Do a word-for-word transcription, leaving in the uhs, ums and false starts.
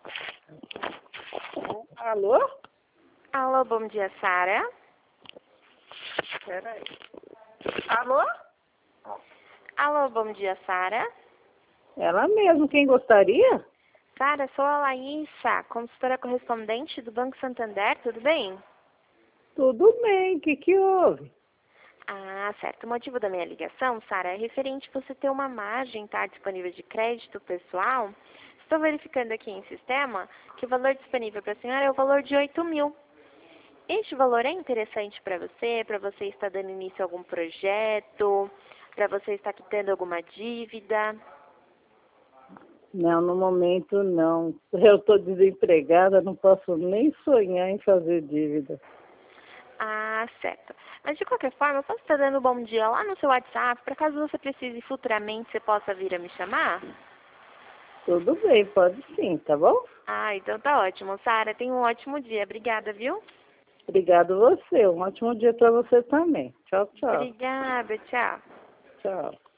Alô? Alô, bom dia, Sara. Peraí. Alô? Alô, bom dia, Sara. Ela mesmo, quem gostaria? Sara, sou a Laísa, consultora correspondente do Banco Santander, tudo bem? Tudo bem, o que que houve? Ah, certo. O motivo da minha ligação, Sara, é referente a você ter uma margem, tá, disponível de crédito pessoal. Estou verificando aqui em sistema que o valor disponível para a senhora é o valor de oito mil. Este valor é interessante para você, para você estar dando início a algum projeto, para você estar quitando alguma dívida? Não, no momento não. Eu estou desempregada, não posso nem sonhar em fazer dívida. Ah, certo. Mas de qualquer forma, eu posso estar dando um bom dia lá no seu WhatsApp, para caso você precise futuramente, você possa vir a me chamar? Tudo bem, pode sim, tá bom? Ah, então tá ótimo. Sara, tenha um ótimo dia. Obrigada, viu? Obrigado você, um ótimo dia para você também. Tchau, tchau. Obrigada, tchau. Tchau.